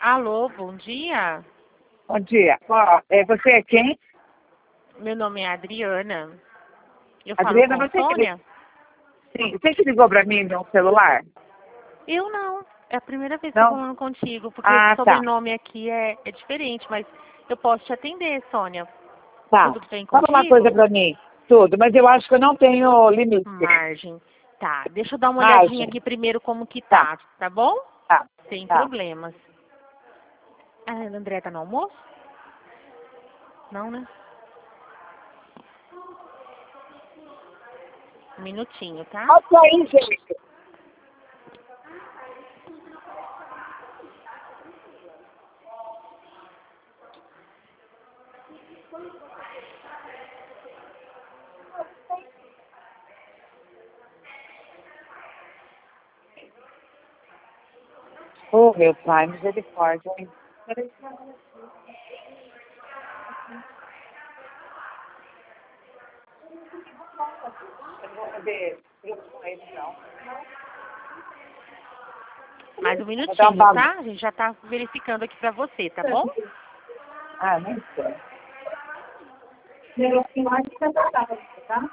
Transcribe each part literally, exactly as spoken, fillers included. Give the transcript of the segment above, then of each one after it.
Alô, bom dia. Bom dia. Ó, é, você é quem? Meu nome é Adriana. Eu Adriana, falo com você que, Sônia? sim, você que ligou para mim no celular? Eu não. É a primeira vez que eu tô Não? falando contigo, porque o Ah, tá. sobrenome aqui é, é diferente, mas eu posso te atender, Sônia. Tá. Tudo bem Fala uma coisa contigo? para mim. Tudo, mas eu acho que eu não tenho limite. Margem. Tá, deixa eu dar uma olhadinha Margem. aqui primeiro como que Tá, tá, tá bom? tá, Sem tá. problemas. Ah, a André tá no almoço? Não, né? Um minutinho, tá? Pode aí, gente. Oh, meu pai, misericórdia, hein? Eu não vou poder grupo com ele, não. Mais um Vou dar um minutinho, bagulho. tá? A gente já tá verificando aqui pra você, tá bom? Ah, nem sei. Negocinho mais de tá?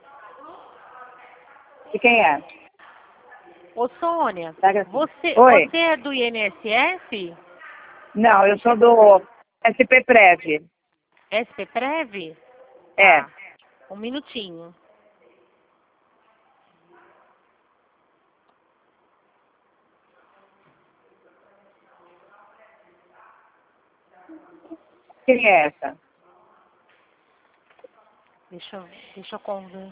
E quem é? Ô, Sônia, Pega assim. você, Oi? você é do I N S S? Não, eu sou do S P Prev. S P Prev? É. Tá. Um minutinho. Quem é essa? Deixa eu, deixa eu conver.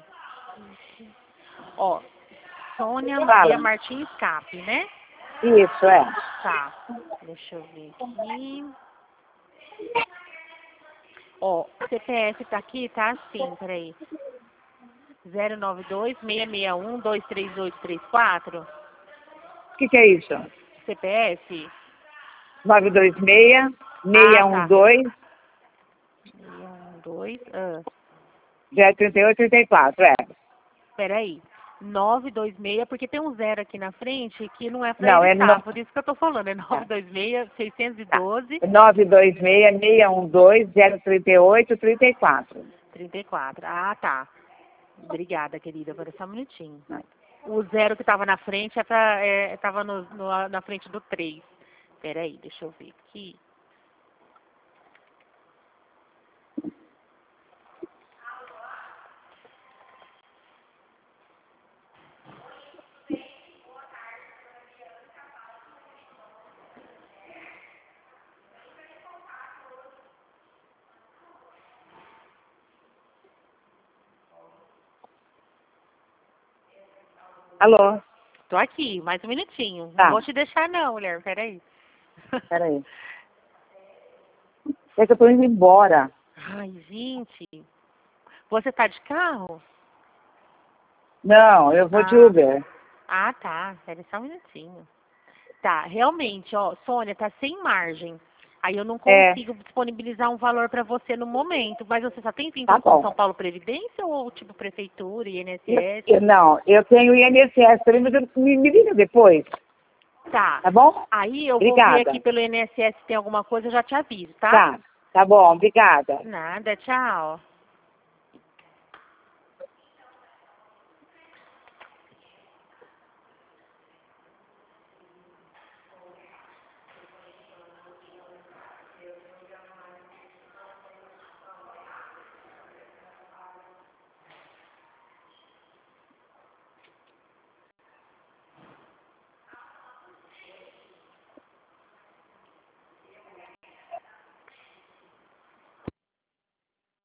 Ó, Sônia Fala. Maria Martins Cap, né? Isso, é. Tá. Deixa eu ver aqui. Ó, o C P F tá aqui, tá assim, peraí. zero nove dois, seis seis um, dois três oito três quatro. O que, que é isso? C P F? nove dois seis, Ah, seis um tá. dois, seis um dois, ah, zero três oito três quatro, é. peraí. nove dois seis, porque tem um zero aqui na frente que não é pra Não, ele é estar, no... por isso que eu tô falando. É tá, nove dois seis, seiscentos e tá. doze, nove dois seis, seis um dois, zero três oito três quatro. trinta e quatro. Ah, tá. Obrigada, querida, por só um minutinho. O zero que tava na frente é pra, é, tava no, no- na frente do três. Peraí, deixa eu ver aqui. Alô? Tô aqui, mais um minutinho. Não Tá, vou te deixar não, mulher, peraí. peraí. É que eu tô indo embora. Ai, gente. Você tá de carro? Não, eu vou de Ah, Uber. ah, tá. Pera só um minutinho. Tá, realmente, ó, Sônia, tá sem margem. Aí eu não É, consigo disponibilizar um valor pra você no momento. Mas você só tem tá vínculo com bom. São Paulo Previdência ou tipo prefeitura, Eu, I N S S? eu- não, eu tenho I N S S também, mas eu, me, me liga depois, Tá. tá bom? Aí eu vou ver aqui Obrigada. pelo I N S S se tem alguma coisa, eu já te aviso, tá? Tá, tá bom, obrigada. Nada, tchau.